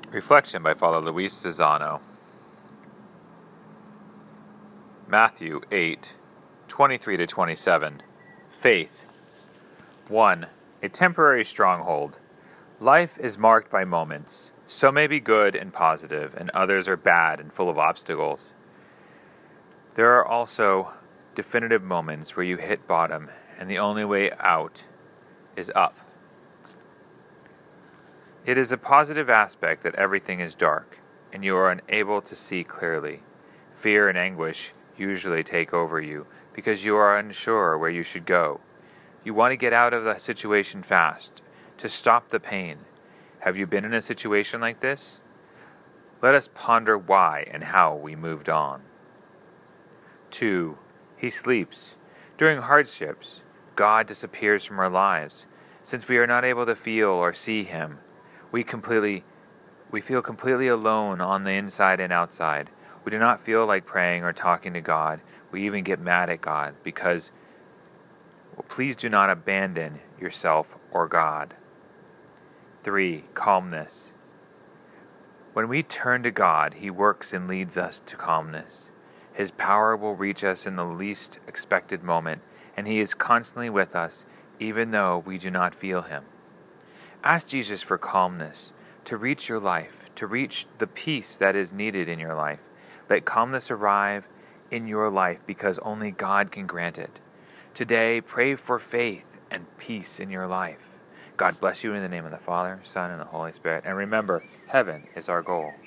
Reflection by Father Luis Zizano. Matthew 8:23-27. Faith. 1. A temporary stronghold. Life is marked by moments. Some may be good and positive, and others are bad and full of obstacles. There are also definitive moments where you hit bottom, and the only way out is up. It is a positive aspect that everything is dark, and you are unable to see clearly. Fear and anguish usually take over you, because you are unsure where you should go. You want to get out of the situation fast, to stop the pain. Have you been in a situation like this? Let us ponder why and how we moved on. 2. He sleeps. During hardships, God disappears from our lives. Since we are not able to feel or see Him, we feel completely alone on the inside and outside. We do not feel like praying or talking to God. We even get mad at God because, please do not abandon yourself or God. 3. Calmness. When we turn to God, He works and leads us to calmness. His power will reach us in the least expected moment, and He is constantly with us, even though we do not feel Him. Ask Jesus for calmness, to reach your life, to reach the peace that is needed in your life. Let calmness arrive in your life because only God can grant it. Today, pray for faith and peace in your life. God bless you in the name of the Father, Son, and the Holy Spirit. And remember, heaven is our goal.